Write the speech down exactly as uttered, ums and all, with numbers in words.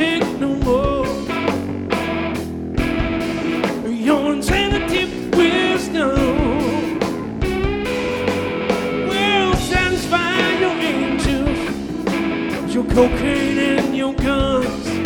take no more. Your insanity wisdom will satisfy your angels, your cocaine and your gun.